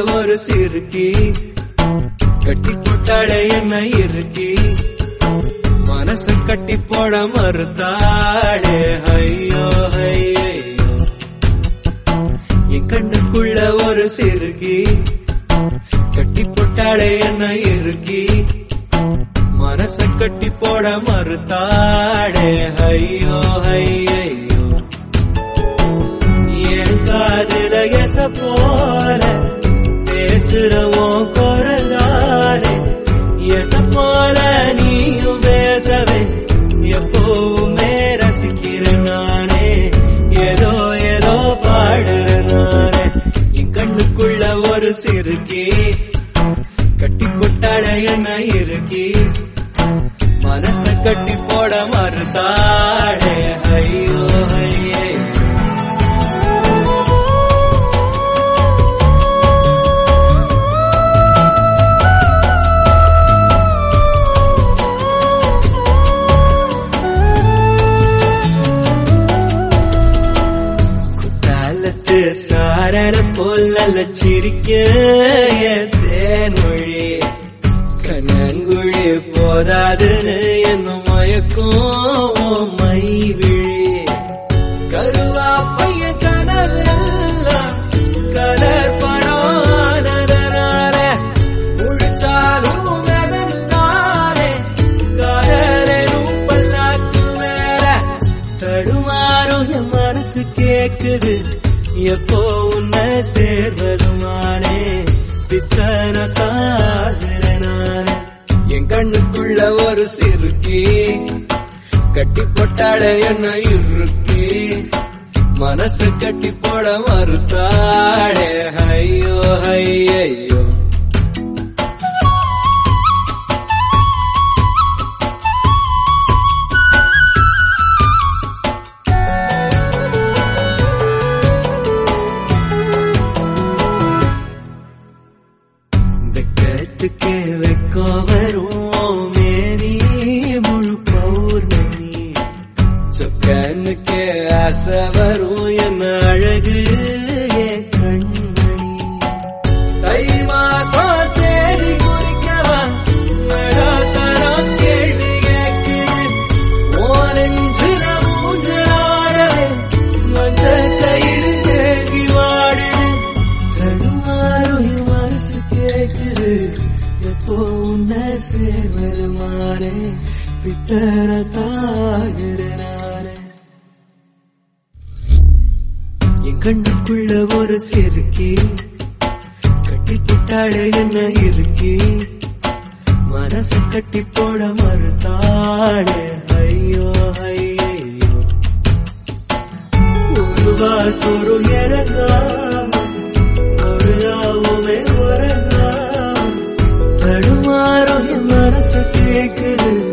ஒரு சிறுக்கி கட்டி போட்டாளே என்ன இருக்கி மனச கட்டி போட மறுத்தாளே ஐயோ ஐயோ என் கண்ணுக்குள்ள ஒரு சிறுக்கி கட்டி போட்டாளே என்ன இருக்கி மனச கட்டி போட மறுத்தாளே ஐயோ ஐயோ என் காதுல எச போல பேசுறவோம் குரலாலே எச போல நீயும் பேசவே எப்பவுமே ரசிக்கிறேன் நானே ஏதோ ஏதோ பாடுறேன் நானே என் கண்ணுக்குள்ள ஒரு சிறுக்கி கட்டி போட்டாட என்ன இருக்கி மனச கட்டி போட மறுத்தாடே ஐயோ ஐயே சாரண போல் நல்ல சிரிக்க தேன்மொழி கண்ணங்குழி போதாதுன்னு என்ன மயக்கும் மை விழி கருவா பைய கனவெல்லாம் கலர் பணானதனால முழிச்சாலும் நானே காதலும் பல்லாக்கு மேல தடுமாறும் என் மனசு கேக்குது எப்போ உன்னை சேர்வதுமானே பித்தன காதலனானே என் கண்ணுக்குள்ள ஒரு சிறுக்கி கட்டி போட்டாட என்ன இருக்கி மனசு கட்டி போட மறுத்தாடே ஐயோ ஐயோ வெக்கத்துக்கே வெக்கம் வரும் மேரி முழு பௌர்ணமி சொக்கனுக்கே ஆசை வரும் என்ன அழகு என் கண்மணி தை மாசம் தேடி குறிக்கவா தரம் கேள்வி கேட்கிறேன் ஓரஞ்சுல மூஞ்சாடவே மஞ்ச கயிறு தேங்கி வாடுது தடுமாறும் மனசு கேக்குது எப்போ உன்னை சேர்வருமானே பித்தர தாகிறனானே என் கண்ணுக்குள்ள ஒரு சிறுக்கி கட்டி போட்டாளே என்ன இருக்கி மனசு கட்டி போட மறுத்தாளே ஐயோ ஐயோ ஒரு வாசொரு இறங்காம ஒரு யாவுமே உறங்காம தடுமாறும் என் மனசு கேக்குது